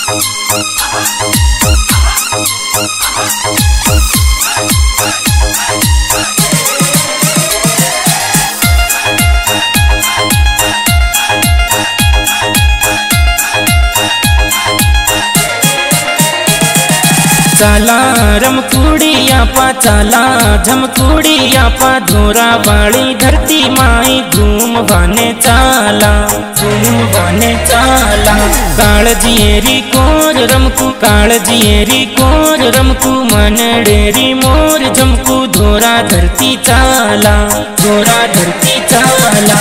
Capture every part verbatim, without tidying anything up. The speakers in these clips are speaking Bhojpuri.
चाला रमकुड़िया पा चाला झमकुड़िया पा धोरा वाली धरती माई घूम वाने चाला घूम वाने चाला काल जियरी कोर रमकू काल जियरी कोर रमकू मन डेरी मोर झमकू धोरा धरती चाला धोरा धरती चाला।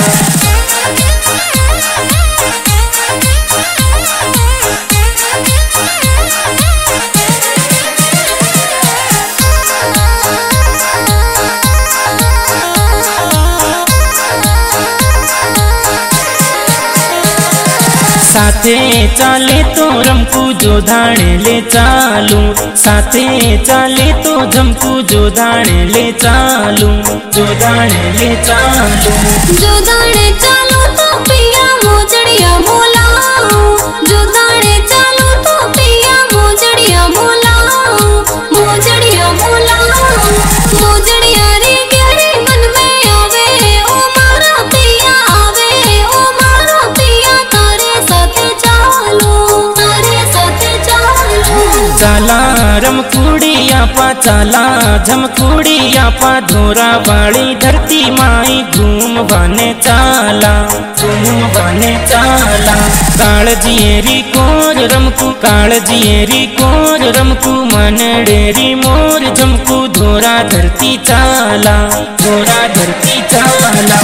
साथे चाले तो रमकू जो धाणे ले चालू साथे चाले तो झमकू जो धाणे ले चालू जो धाणे ले चालू जो धाणे चालू तो पिया मोजड़िया मोलाऊ जो धाणे चालू तो पिया मोजड़िया मोलाऊ मोजड़िया मोलाऊ मोजड़िया रे गहरे मन में आवे ओ मारा पिया आवे ओ मारा पिया तारे साथे चालू तारे साथे चालू। चाला रमकुड़िया पा चाला झमकुड़िया पा धोरा वाली धरती माई घूम वाने चाला घूम वाने चाला काल जियरी कोर रमकू काल जियरी कोर रमकू मन डेरी मोर झमकू धोरा धरती चाला धोरा धरती चाला।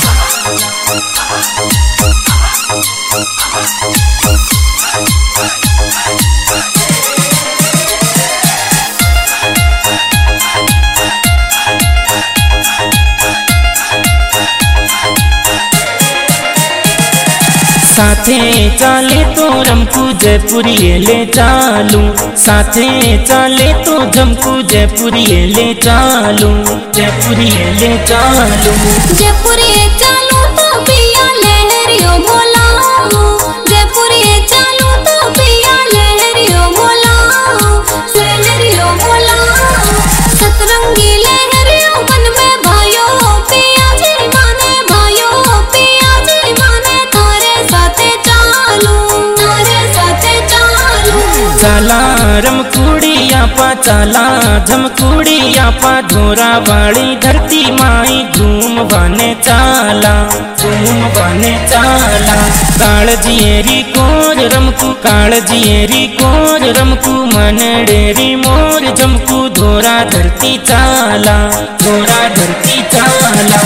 साथे चाले तो रमकू जयपुरी ले चालू साथे चाले तो झमकू जयपुरी ले चालू जयपुरी ले चालू जयपुरी चालू तो पिया लहरियो मोलाऊ जयपुरी चालू तो पिया लहरियो मोलाऊ लहरियो मोलाऊ सतरंगी लहरियो मन में भायो पिया जी माने भायो पिया जी माने तारे साथे चालू तारे साथे चालू। चाला रमकुड़िया पा चाला झमकुड़िया पा धोरा वाली धरती माई घूम वाने चाला घूम वाने चाला काल जियरी कोर रमकू काल जियरी कोर रमकू मन डेरी मोर झमकू धोरा धरती चाला धोरा धरती चाला।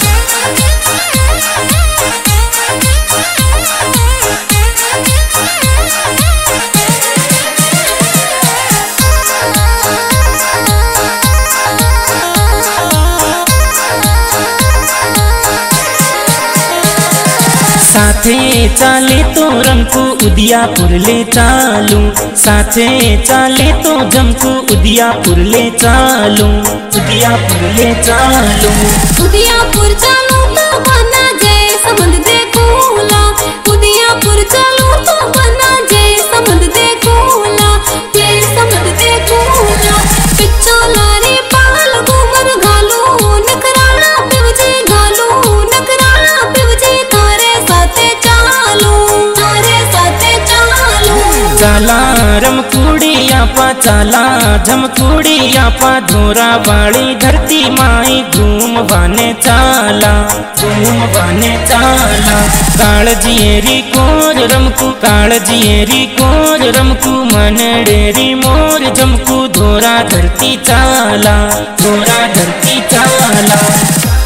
साथे चाले तो रमकू उदियापुर ले चालू साथे चाले तो झमकू उदियापुर ले चालू उदियापुर ले चालू उदियापुर चालू तो बना जय समंद देखूला उदियापुर चालू तो बना जय समंद देखूला जय समंद देखूला पिछोला रे पाल घूमर घालू नकराना पिवजे घालू नकराना पिवजे तारे साथे चालू तारे साथे चालू। चाला रमकुड़िया पा चाला झमकुड़िया पा धोरा वाली धरती माई घूम वाने चाला घूम वाने चाला काल जियरी कोर रमकू काल जियरी कोर रमकू मन डेरी मोर झमकू धोरा धरती चाला धोरा धरती चाला।